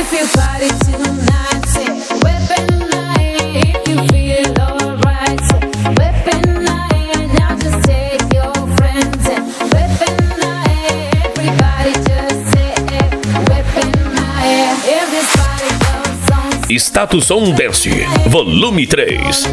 Status On Dance, volume 3.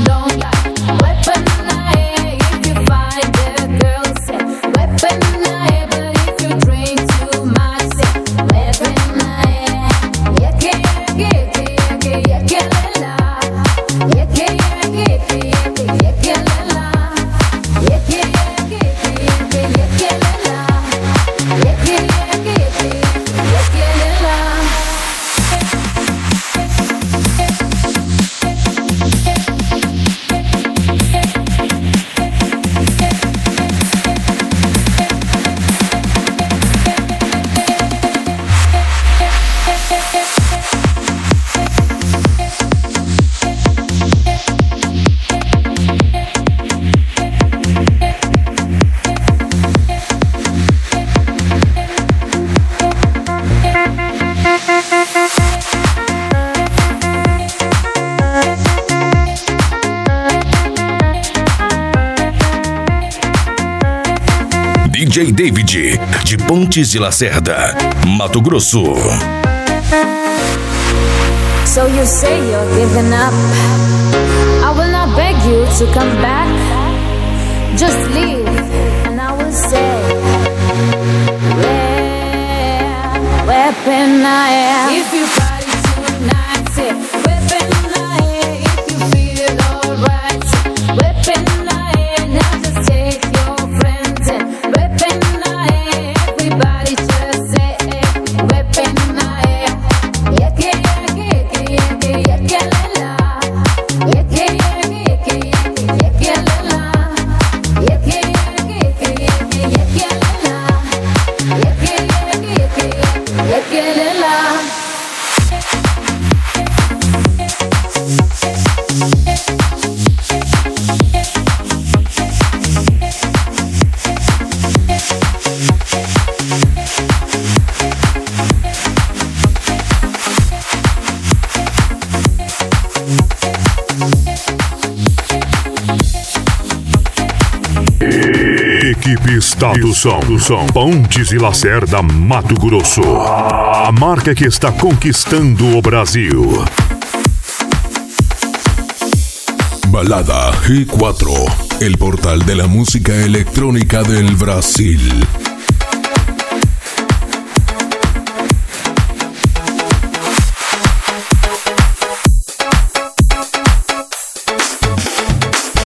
DJ David, de Pontes de Lacerda, Mato Grosso. So you say you're giving up. I will not beg you to come back. Just leave and I will say, weapon I am. If you party tonight, say, weapon I am. If you feel alright, weapon I am. Now just take your friends and weapon I am. Everybody just say, weapon I am. Equipe Status On, Pontes e Lacerda, Mato Grosso. A marca que está conquistando o Brasil. Balada G4, el portal de la música electrónica del Brasil.